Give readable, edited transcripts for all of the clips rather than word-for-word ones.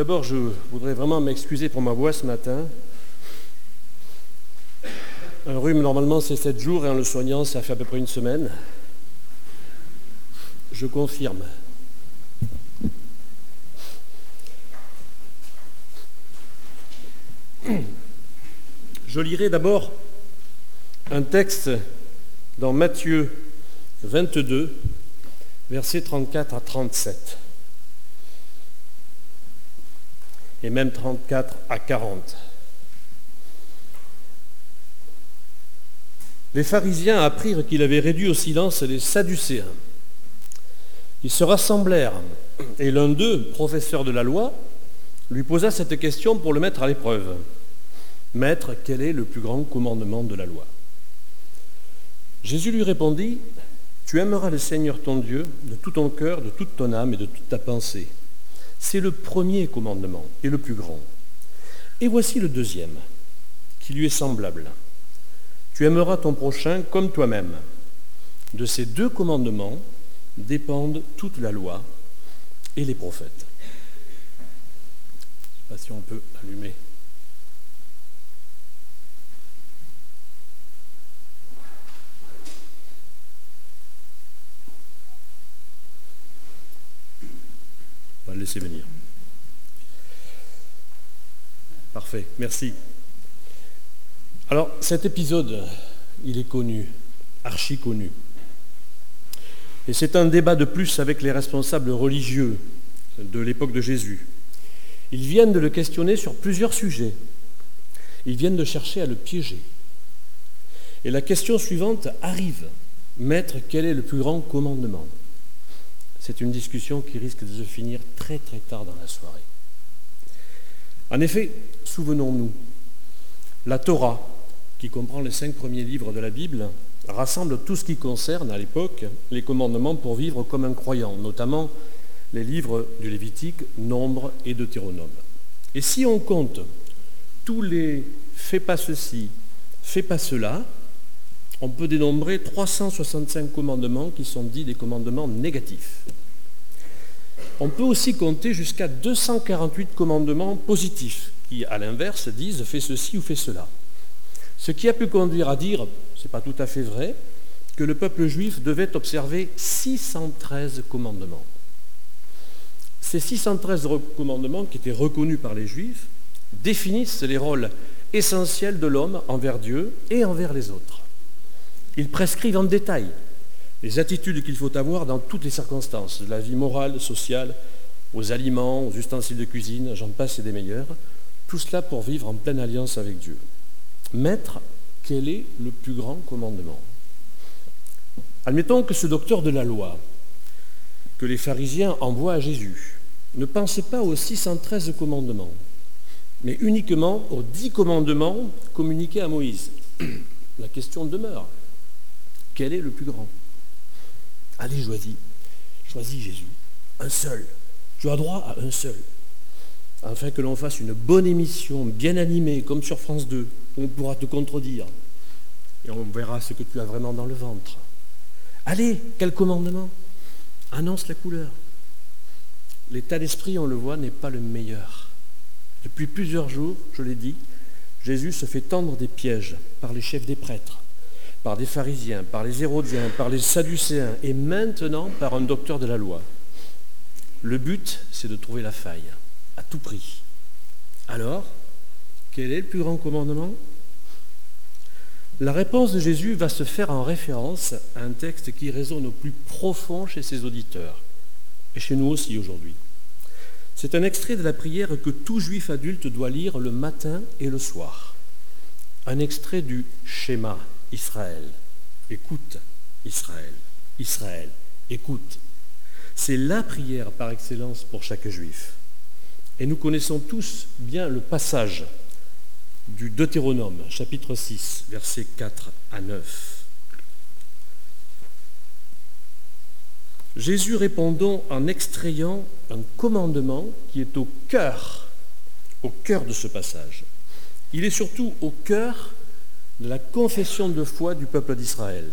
d'abord, je voudrais vraiment m'excuser pour ma voix ce matin. Un rhume, normalement, c'est 7 jours, et en le soignant, ça fait à peu près une semaine. Je confirme. Je lirai d'abord un texte dans Matthieu 22, versets 34 à 37, et même 34 à 40. Les pharisiens apprirent qu'il avait réduit au silence les Sadducéens. Ils se rassemblèrent, et l'un d'eux, professeur de la loi, lui posa cette question pour le mettre à l'épreuve. « Maître, quel est le plus grand commandement de la loi ?» Jésus lui répondit, « Tu aimeras le Seigneur ton Dieu de tout ton cœur, de toute ton âme et de toute ta pensée. C'est le premier commandement et le plus grand. Et voici le deuxième, qui lui est semblable. Tu aimeras ton prochain comme toi-même. De ces deux commandements dépendent toute la loi et les prophètes. » Je ne sais pas si on peut allumer. On va le laisser venir. Parfait, merci. Alors, cet épisode, il est connu, archi connu. Et c'est un débat de plus avec les responsables religieux de l'époque de Jésus. Ils viennent de le questionner sur plusieurs sujets. Ils viennent de chercher à le piéger. Et la question suivante arrive. Maître, quel est le plus grand commandement ? C'est une discussion qui risque de se finir très très tard dans la soirée. En effet, souvenons-nous, la Torah, qui comprend les 5 premiers livres de la Bible, rassemble tout ce qui concerne, à l'époque, les commandements pour vivre comme un croyant, notamment les livres du Lévitique, Nombre et Deutéronome. Et si on compte tous les « fais pas ceci, fais pas cela », on peut dénombrer 365 commandements qui sont dits des commandements négatifs. On peut aussi compter jusqu'à 248 commandements positifs qui, à l'inverse, disent « fais ceci ou fais cela ». Ce qui a pu conduire à dire, ce n'est pas tout à fait vrai, que le peuple juif devait observer 613 commandements. Ces 613 commandements, qui étaient reconnus par les Juifs, définissent les rôles essentiels de l'homme envers Dieu et envers les autres. Ils prescrivent en détail les attitudes qu'il faut avoir dans toutes les circonstances, de la vie morale, sociale, aux aliments, aux ustensiles de cuisine, j'en passe et des meilleurs, tout cela pour vivre en pleine alliance avec Dieu. Maître, quel est le plus grand commandement ? Admettons que ce docteur de la loi, que les pharisiens envoient à Jésus, ne pense pas aux 613 commandements, mais uniquement aux 10 commandements communiqués à Moïse. La question demeure. Quel est le plus grand ? Allez, choisis Jésus, un seul. Tu as droit à un seul. Afin que l'on fasse une bonne émission, bien animée, comme sur France 2, où on pourra te contredire. Et on verra ce que tu as vraiment dans le ventre. Allez, quel commandement ? Annonce la couleur. L'état d'esprit, on le voit, n'est pas le meilleur. Depuis plusieurs jours, je l'ai dit, Jésus se fait tendre des pièges par les chefs des prêtres, par des pharisiens, par les hérodiens, par les sadducéens et maintenant par un docteur de la loi. Le but, c'est de trouver la faille, à tout prix. Alors, quel est le plus grand commandement ? La réponse de Jésus va se faire en référence à un texte qui résonne au plus profond chez ses auditeurs, et chez nous aussi aujourd'hui. C'est un extrait de la prière que tout juif adulte doit lire le matin et le soir. Un extrait du Schéma, Israël. Écoute, Israël. Israël, écoute. C'est la prière par excellence pour chaque juif. Et nous connaissons tous bien le passage du Deutéronome, chapitre 6, versets 4 à 9. Jésus répond donc en extrayant un commandement qui est au cœur de ce passage. Il est surtout au cœur de la confession de foi du peuple d'Israël.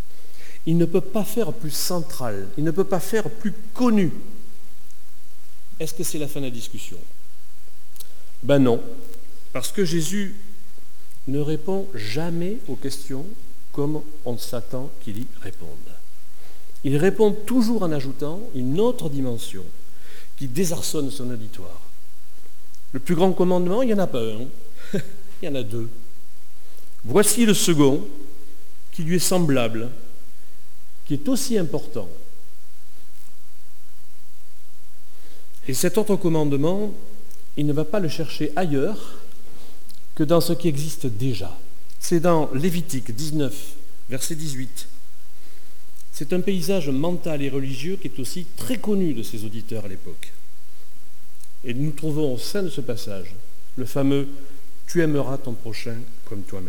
Il ne peut pas faire plus central, il ne peut pas faire plus connu Est-ce que c'est la fin de la discussion? Ben non, parce que Jésus ne répond jamais aux questions comme on s'attend qu'il y réponde. Il répond toujours en ajoutant une autre dimension qui désarçonne son auditoire. Le plus grand commandement, il n'y en a pas un, il y en a deux. Voici le second, qui lui est semblable, qui est aussi important. Et cet autre commandement, il ne va pas le chercher ailleurs que dans ce qui existe déjà. C'est dans Lévitique 19, verset 18. C'est un paysage mental et religieux qui est aussi très connu de ses auditeurs à l'époque. Et nous trouvons au sein de ce passage le fameux « Tu aimeras ton prochain comme toi-même ».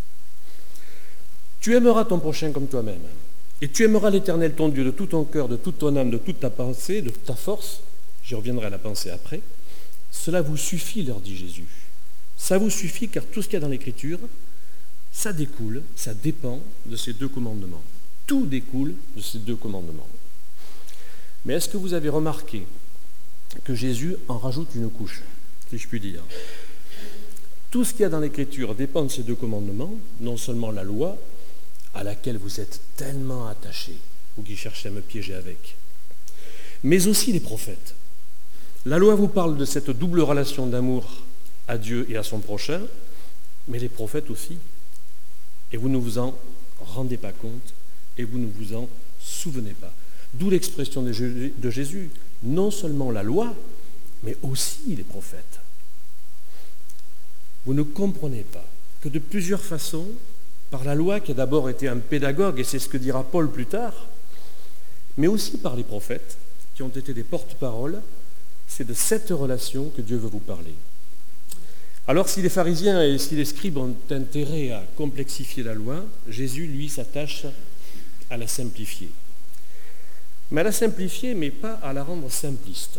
Tu aimeras ton prochain comme toi-même. Et tu aimeras l'Éternel ton Dieu de tout ton cœur, de toute ton âme, de toute ta pensée, de toute ta force. J'y reviendrai à la pensée après. Cela vous suffit, leur dit Jésus. Ça vous suffit car tout ce qu'il y a dans l'Écriture, ça découle, ça dépend de ces deux commandements. Tout découle de ces deux commandements. Mais est-ce que vous avez remarqué que Jésus en rajoute une couche, si je puis dire? Tout ce qu'il y a dans l'Écriture dépend de ces deux commandements, non seulement la loi, à laquelle vous êtes tellement attachés, vous qui cherchez à me piéger avec, mais aussi les prophètes. La loi vous parle de cette double relation d'amour à Dieu et à son prochain, mais les prophètes aussi. Et vous ne vous en rendez pas compte, et vous ne vous en souvenez pas. D'où l'expression de Jésus, non seulement la loi, mais aussi les prophètes. Vous ne comprenez pas que de plusieurs façons, par la loi qui a d'abord été un pédagogue, et c'est ce que dira Paul plus tard, mais aussi par les prophètes, qui ont été des porte-paroles, c'est de cette relation que Dieu veut vous parler. Alors si les pharisiens et si les scribes ont intérêt à complexifier la loi, Jésus, lui, s'attache à la simplifier. Mais à la simplifier, mais pas à la rendre simpliste.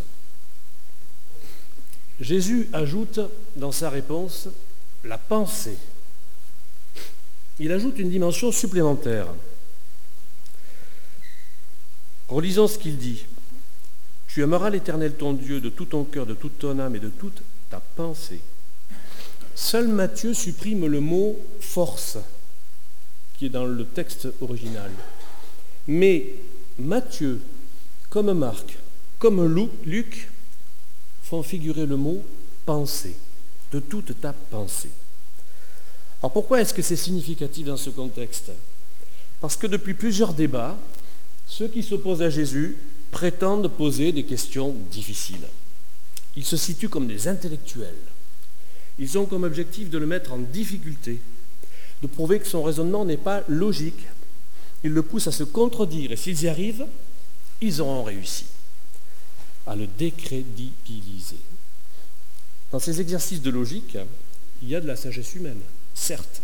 Jésus ajoute dans sa réponse la pensée. Il ajoute une dimension supplémentaire. Relisons ce qu'il dit. Tu aimeras l'Éternel ton Dieu de tout ton cœur, de toute ton âme et de toute ta pensée. Seul Matthieu supprime le mot « force » qui est dans le texte original. Mais Matthieu, comme Marc, comme Luc, font figurer le mot « pensée », de toute ta pensée. Alors pourquoi est-ce que c'est significatif dans ce contexte? Parce que depuis plusieurs débats, ceux qui s'opposent à Jésus prétendent poser des questions difficiles. Ils se situent comme des intellectuels. Ils ont comme objectif de le mettre en difficulté, de prouver que son raisonnement n'est pas logique. Ils le poussent à se contredire, et s'ils y arrivent, ils auront réussi à le décrédibiliser. Dans ces exercices de logique, il y a de la sagesse humaine, certes.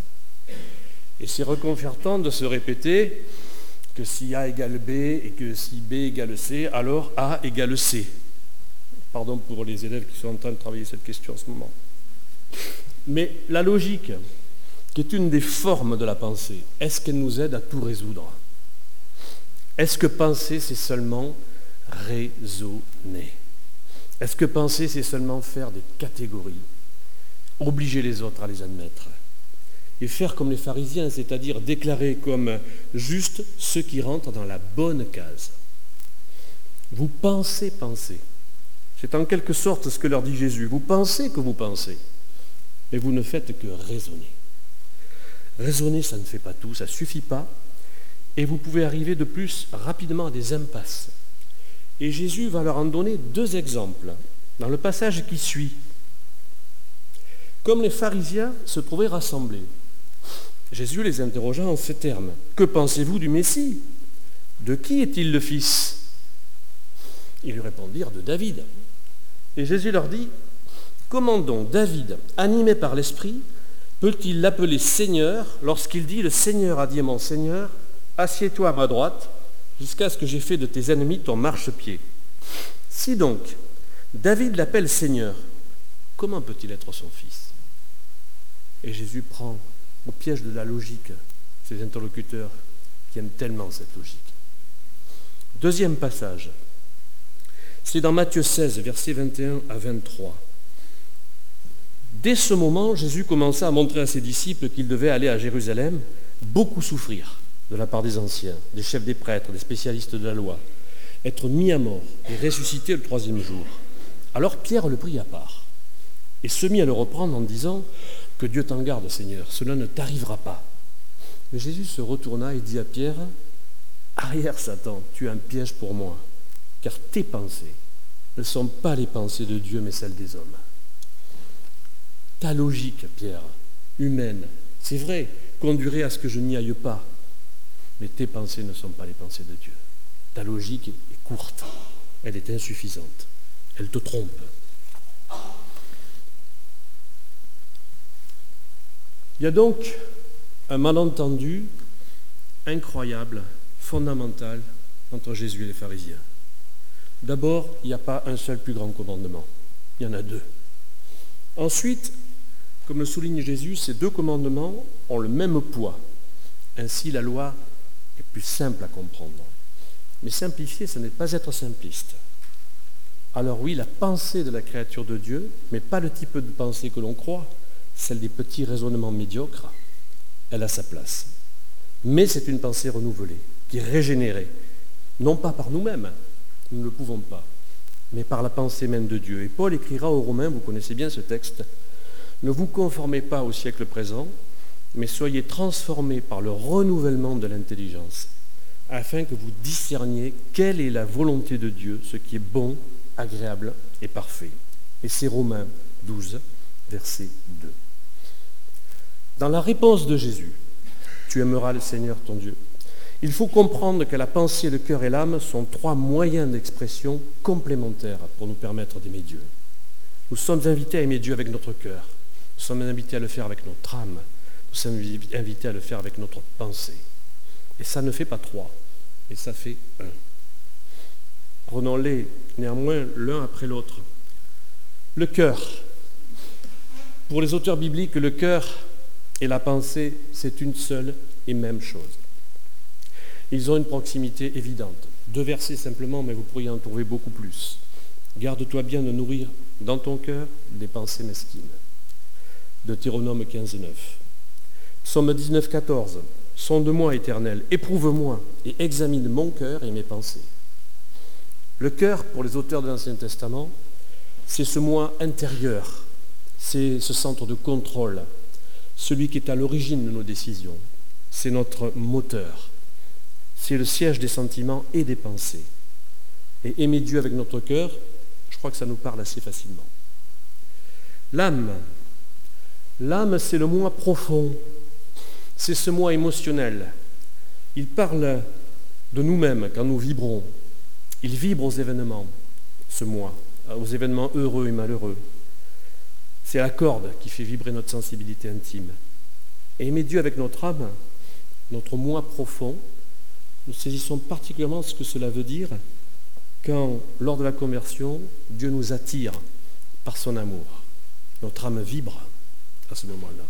Et c'est reconfortant de se répéter que si A égale B et que si B égale C, alors A égale C. Pardon pour les élèves qui sont en train de travailler cette question en ce moment. Mais la logique, qui est une des formes de la pensée, est-ce qu'elle nous aide à tout résoudre? Est-ce que penser, c'est seulement raisonner? Est-ce que penser, c'est seulement faire des catégories, obliger les autres à les admettre et faire comme les pharisiens, c'est-à-dire déclarer comme juste ceux qui rentrent dans la bonne case? Vous pensez penser. C'est en quelque sorte ce que leur dit Jésus. Vous pensez que vous pensez, mais vous ne faites que raisonner. Raisonner, ça ne fait pas tout, ça ne suffit pas, et vous pouvez arriver de plus rapidement à des impasses. Et Jésus va leur en donner deux exemples dans le passage qui suit. Comme les pharisiens se trouvaient rassemblés, Jésus les interrogea en ces termes. « Que pensez-vous du Messie? De qui est-il le fils ?» Ils lui répondirent « De David. » Et Jésus leur dit « Comment donc David, animé par l'Esprit, peut-il l'appeler Seigneur lorsqu'il dit « Le Seigneur a dit à mon Seigneur, assieds-toi à ma droite, jusqu'à ce que j'ai fait de tes ennemis ton marchepied. » Si donc David l'appelle Seigneur, comment peut-il être son fils? Et Jésus prend au piège de la logique ces interlocuteurs qui aiment tellement cette logique. Deuxième passage. C'est dans Matthieu 16, versets 21 à 23. Dès ce moment, Jésus commença à montrer à ses disciples qu'il devait aller à Jérusalem, beaucoup souffrir de la part des anciens, des chefs des prêtres, des spécialistes de la loi, être mis à mort et ressuscité le 3e jour. Alors Pierre le prit à part et se mit à le reprendre en disant « Que Dieu t'en garde, Seigneur, cela ne t'arrivera pas. » Mais Jésus se retourna et dit à Pierre « Arrière, Satan, tu es un piège pour moi, car tes pensées ne sont pas les pensées de Dieu, mais celles des hommes. » Ta logique, Pierre, humaine, c'est vrai, conduirait à ce que je n'y aille pas, mais tes pensées ne sont pas les pensées de Dieu. Ta logique est courte, elle est insuffisante, elle te trompe. Il y a donc un malentendu incroyable, fondamental, entre Jésus et les pharisiens. D'abord, il n'y a pas un seul plus grand commandement, il y en a 2. Ensuite, comme le souligne Jésus, ces 2 commandements ont le même poids. Ainsi, la loi est plus simple à comprendre. Mais simplifier, ce n'est pas être simpliste. Alors oui, la pensée de la créature de Dieu, mais pas le type de pensée que l'on croit, celle des petits raisonnements médiocres, elle a sa place. Mais c'est une pensée renouvelée, qui est régénérée, non pas par nous-mêmes, nous ne le pouvons pas, mais par la pensée même de Dieu. Et Paul écrira aux Romains, vous connaissez bien ce texte, « Ne vous conformez pas au siècle présent, mais soyez transformés par le renouvellement de l'intelligence, afin que vous discerniez quelle est la volonté de Dieu, ce qui est bon, agréable et parfait. » Et c'est Romains 12, verset 2. Dans la réponse de Jésus, « Tu aimeras le Seigneur ton Dieu », il faut comprendre que la pensée, le cœur et l'âme sont 3 moyens d'expression complémentaires pour nous permettre d'aimer Dieu. Nous sommes invités à aimer Dieu avec notre cœur, nous sommes invités à le faire avec notre âme, nous sommes invités à le faire avec notre pensée. Et ça ne fait pas 3, mais ça fait 1. Prenons-les néanmoins l'un après l'autre. Le cœur. Pour les auteurs bibliques, le cœur et la pensée, c'est une seule et même chose. Ils ont une proximité évidente. 2 versets simplement, mais vous pourriez en trouver beaucoup plus. Garde-toi bien de nourrir dans ton cœur des pensées mesquines. Deutéronome 15, 9. Psaume 19, 14. Sonde-moi, Éternel, éprouve-moi et examine mon cœur et mes pensées. Le cœur, pour les auteurs de l'Ancien Testament, c'est ce moi intérieur, c'est ce centre de contrôle, celui qui est à l'origine de nos décisions. C'est notre moteur. C'est le siège des sentiments et des pensées. Et aimer Dieu avec notre cœur, je crois que ça nous parle assez facilement. L'âme. L'âme, c'est le moi profond. C'est ce moi émotionnel. Il parle de nous-mêmes quand nous vibrons. Il vibre aux événements, ce moi, aux événements heureux et malheureux. C'est la corde qui fait vibrer notre sensibilité intime. Et aimer Dieu avec notre âme, notre moi profond, nous saisissons particulièrement ce que cela veut dire quand, lors de la conversion, Dieu nous attire par son amour. Notre âme vibre à ce moment-là.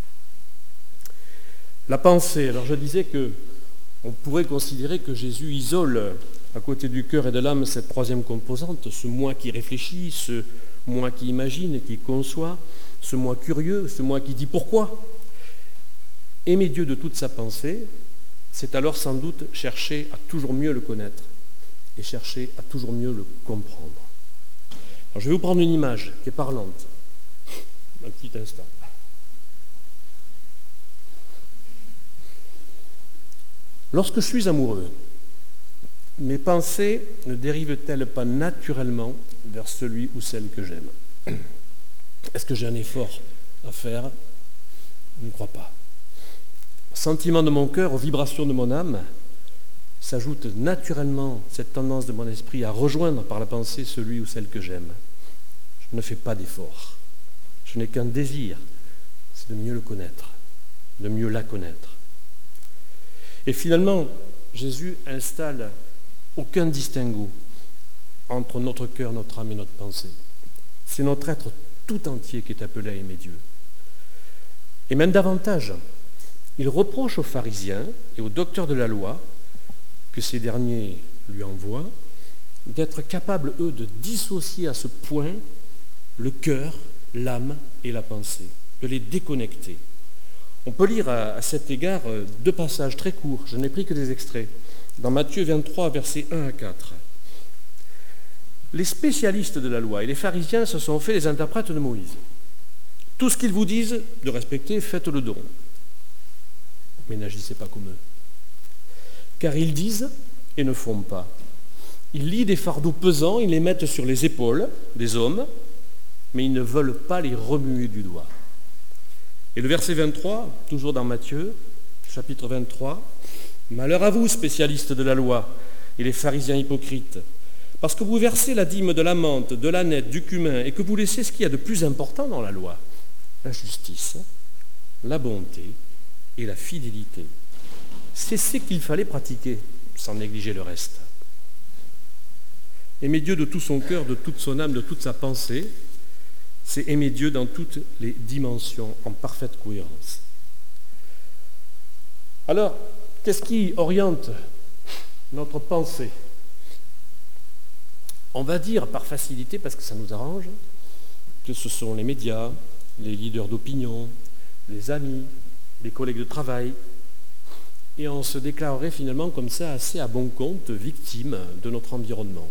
La pensée. Alors je disais que on pourrait considérer que Jésus isole à côté du cœur et de l'âme cette 3e composante, ce moi qui réfléchit, ce moi qui imagine, qui conçoit, ce moi curieux, ce moi qui dit pourquoi. Aimer Dieu de toute sa pensée, c'est alors sans doute chercher à toujours mieux le connaître et chercher à toujours mieux le comprendre. Alors, je vais vous prendre une image qui est parlante. Un petit instant. Lorsque je suis amoureux, mes pensées ne dérivent-elles pas naturellement vers celui ou celle que j'aime? Est-ce que j'ai un effort à faire? Je ne crois pas. Au sentiment de mon cœur, aux vibrations de mon âme, s'ajoute naturellement cette tendance de mon esprit à rejoindre par la pensée celui ou celle que j'aime. Je ne fais pas d'effort. Je n'ai qu'un désir, c'est de mieux le connaître, de mieux la connaître. Et finalement, Jésus installe aucun distinguo entre notre cœur, notre âme et notre pensée. C'est notre être tout entier qui est appelé à aimer Dieu. Et même davantage, il reproche aux pharisiens et aux docteurs de la loi que ces derniers lui envoient d'être capables, eux, de dissocier à ce point le cœur, l'âme et la pensée, de les déconnecter. On peut lire à cet égard deux passages très courts, je n'ai pris que des extraits, dans Matthieu 23, versets 1 à 4. Les spécialistes de la loi et les pharisiens se sont fait les interprètes de Moïse. Tout ce qu'ils vous disent de respecter, faites-le donc. Mais n'agissez pas comme eux. Car ils disent et ne font pas. Ils lient des fardeaux pesants, ils les mettent sur les épaules des hommes, mais ils ne veulent pas les remuer du doigt. Et le verset 23, toujours dans Matthieu, chapitre 23, « Malheur à vous, spécialistes de la loi, et les pharisiens hypocrites, parce que vous versez la dîme de la menthe, de l'âneth, du cumin, et que vous laissez ce qu'il y a de plus important dans la loi, la justice, la bonté et la fidélité. C'est ce qu'il fallait pratiquer, sans négliger le reste. Aimer Dieu de tout son cœur, de toute son âme, de toute sa pensée, c'est aimer Dieu dans toutes les dimensions, en parfaite cohérence. Alors, qu'est-ce qui oriente notre pensée ? On va dire par facilité, parce que ça nous arrange, que ce sont les médias, les leaders d'opinion, les amis, les collègues de travail, et on se déclarerait finalement comme ça assez à bon compte victime de notre environnement.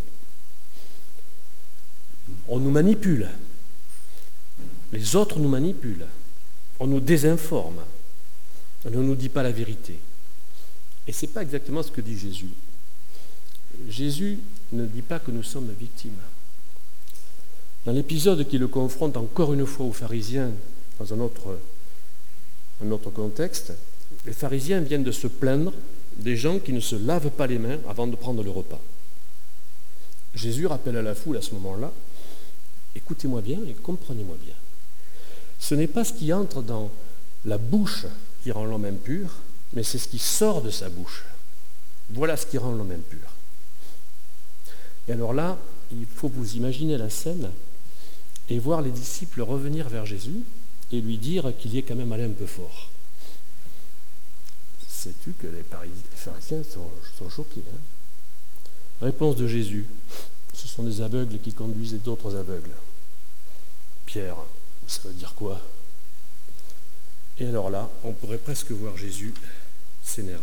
On nous manipule. Les autres nous manipulent, on nous désinforme, on ne nous dit pas la vérité. Et ce n'est pas exactement ce que dit Jésus. Jésus ne dit pas que nous sommes victimes. Dans l'épisode qui le confronte encore une fois aux pharisiens, dans un autre contexte, les pharisiens viennent de se plaindre des gens qui ne se lavent pas les mains avant de prendre le repas. Jésus rappelle à la foule à ce moment-là, écoutez-moi bien et comprenez-moi bien. Ce n'est pas ce qui entre dans la bouche qui rend l'homme impur, mais c'est ce qui sort de sa bouche. Voilà ce qui rend l'homme impur. Et alors là, il faut vous imaginer la scène et voir les disciples revenir vers Jésus et lui dire qu'il y est quand même allé un peu fort. Sais-tu que les pharisiens sont choqués, hein ? Réponse de Jésus, ce sont des aveugles qui conduisent d'autres aveugles. Pierre, ça veut dire quoi ? Et alors là, on pourrait presque voir Jésus s'énerver.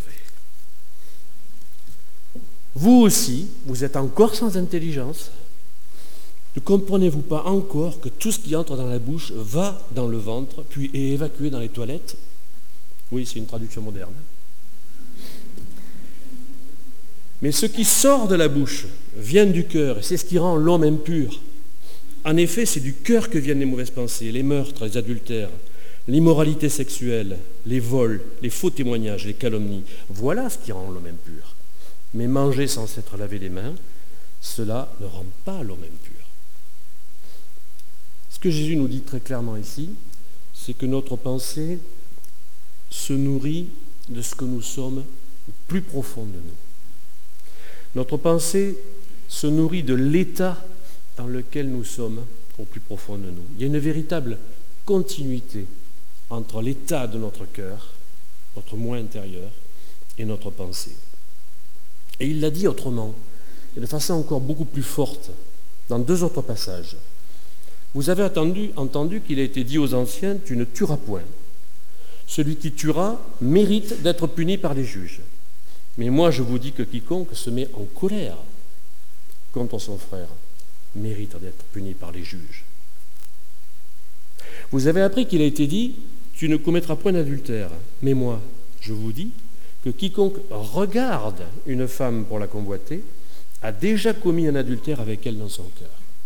Vous aussi, vous êtes encore sans intelligence. Ne comprenez-vous pas encore que tout ce qui entre dans la bouche va dans le ventre, puis est évacué dans les toilettes ? Oui, c'est une traduction moderne. Mais ce qui sort de la bouche vient du cœur, et c'est ce qui rend l'homme impur. En effet, c'est du cœur que viennent les mauvaises pensées, les meurtres, les adultères, l'immoralité sexuelle, les vols, les faux témoignages, les calomnies. Voilà ce qui rend l'homme impur. Mais manger sans s'être lavé les mains, cela ne rend pas l'homme impur. Ce que Jésus nous dit très clairement ici, c'est que notre pensée se nourrit de ce que nous sommes au plus profond de nous. Notre pensée se nourrit de l'état dans lequel nous sommes au plus profond de nous. Il y a une véritable continuité entre l'état de notre cœur, notre moi intérieur, et notre pensée. Et il l'a dit autrement, et de façon encore beaucoup plus forte, dans deux autres passages. Vous avez entendu qu'il a été dit aux anciens, tu ne tueras point. Celui qui tuera mérite d'être puni par les juges. Mais moi je vous dis que quiconque se met en colère contre son frère mérite d'être puni par les juges. Vous avez appris qu'il a été dit, tu ne commettras point d'adultère. Mais moi, je vous dis que quiconque regarde une femme pour la convoiter a déjà commis un adultère avec elle dans son cœur.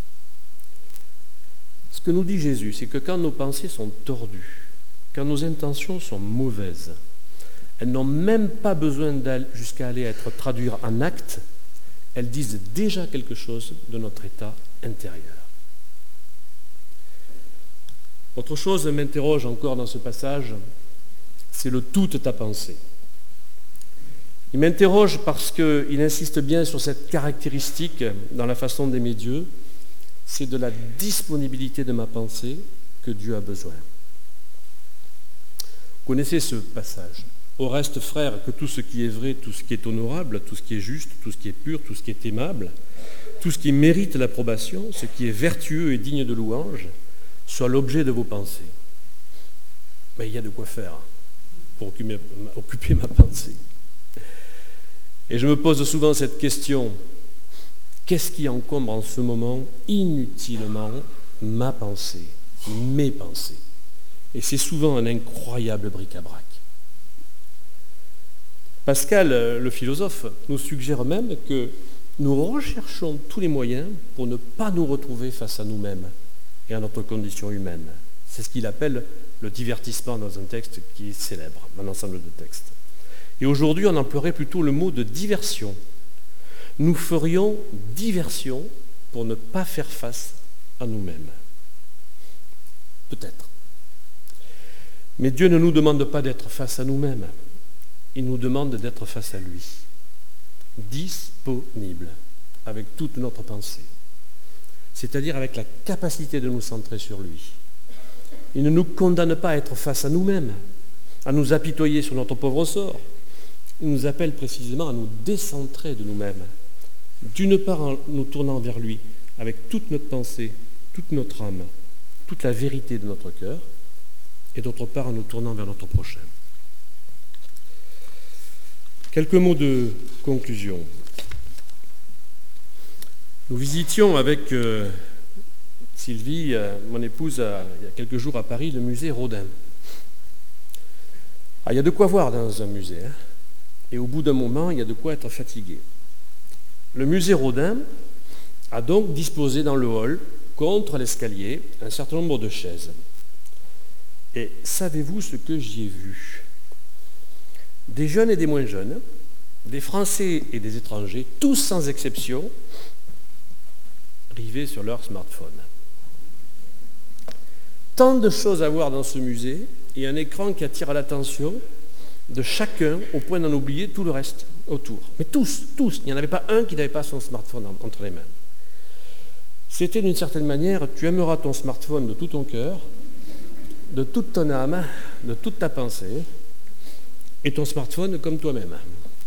Ce que nous dit Jésus, c'est que quand nos pensées sont tordues, quand nos intentions sont mauvaises, elles n'ont même pas besoin d'aller jusqu'à aller être traduites en actes, elles disent déjà quelque chose de notre état intérieur. Autre chose m'interroge encore dans ce passage, c'est le toute ta pensée. Il m'interroge parce qu'il insiste bien sur cette caractéristique dans la façon d'aimer Dieu, c'est de la disponibilité de ma pensée que Dieu a besoin. Vous connaissez ce passage. Au reste, frères, que tout ce qui est vrai, tout ce qui est honorable, tout ce qui est juste, tout ce qui est pur, tout ce qui est aimable, tout ce qui mérite l'approbation, ce qui est vertueux et digne de louange, soit l'objet de vos pensées. Mais il y a de quoi faire pour occuper ma pensée. Et je me pose souvent cette question, qu'est-ce qui encombre en ce moment inutilement ma pensée, mes pensées? Et c'est souvent un incroyable bric-à-brac. Pascal, le philosophe, nous suggère même que nous recherchons tous les moyens pour ne pas nous retrouver face à nous-mêmes et à notre condition humaine. C'est ce qu'il appelle le divertissement dans un texte qui est célèbre, un ensemble de textes. Et aujourd'hui, on emploierait plutôt le mot de diversion. Nous ferions diversion pour ne pas faire face à nous-mêmes. Peut-être. Mais Dieu ne nous demande pas d'être face à nous-mêmes. Il nous demande d'être face à lui, disponible, avec toute notre pensée, c'est-à-dire avec la capacité de nous centrer sur lui. Il ne nous condamne pas à être face à nous-mêmes, à nous apitoyer sur notre pauvre sort. Il nous appelle précisément à nous décentrer de nous-mêmes, d'une part en nous tournant vers lui, avec toute notre pensée, toute notre âme, toute la vérité de notre cœur, et d'autre part en nous tournant vers notre prochain. Quelques mots de conclusion. Nous visitions avec Sylvie, mon épouse, il y a quelques jours à Paris, le musée Rodin. Ah, il y a de quoi voir dans un musée, hein, et au bout d'un moment, il y a de quoi être fatigué. Le musée Rodin a donc disposé dans le hall, contre l'escalier, un certain nombre de chaises. Et savez-vous ce que j'y ai vu? Des jeunes et des moins jeunes, des Français et des étrangers, tous sans exception, rivés sur leur smartphone. Tant de choses à voir dans ce musée et un écran qui attire l'attention de chacun au point d'en oublier tout le reste autour. Mais tous, il n'y en avait pas un qui n'avait pas son smartphone entre les mains. C'était d'une certaine manière, tu aimeras ton smartphone de tout ton cœur, de toute ton âme, de toute ta pensée, et ton smartphone comme toi-même.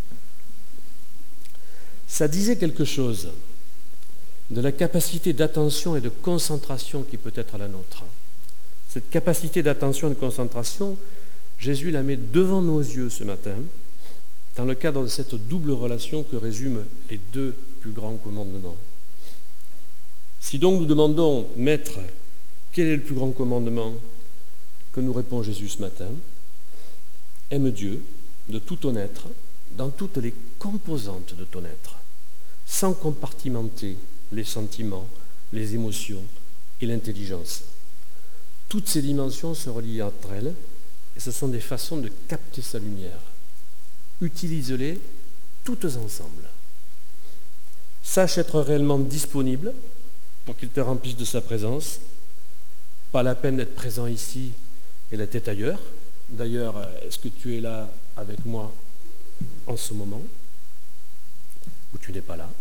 Ça disait quelque chose de la capacité d'attention et de concentration qui peut être la nôtre. Cette capacité d'attention et de concentration, Jésus la met devant nos yeux ce matin, dans le cadre de cette double relation que résument les deux plus grands commandements. Si donc nous demandons, Maître, quel est le plus grand commandement? Que nous répond Jésus ce matin? Aime Dieu de tout ton être, dans toutes les composantes de ton être, sans compartimenter les sentiments, les émotions et l'intelligence. Toutes ces dimensions se relient entre elles et ce sont des façons de capter sa lumière. Utilise-les toutes ensemble. Sache être réellement disponible pour qu'il te remplisse de sa présence. Pas la peine d'être présent ici et la tête ailleurs. D'ailleurs, est-ce que tu es là avec moi en ce moment? Ou tu n'es pas là?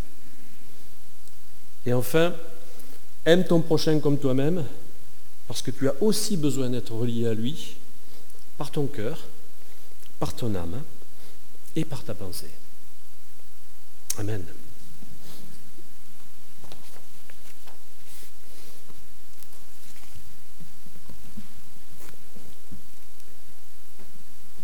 Et enfin, aime ton prochain comme toi-même, parce que tu as aussi besoin d'être relié à lui, par ton cœur, par ton âme et par ta pensée. Amen.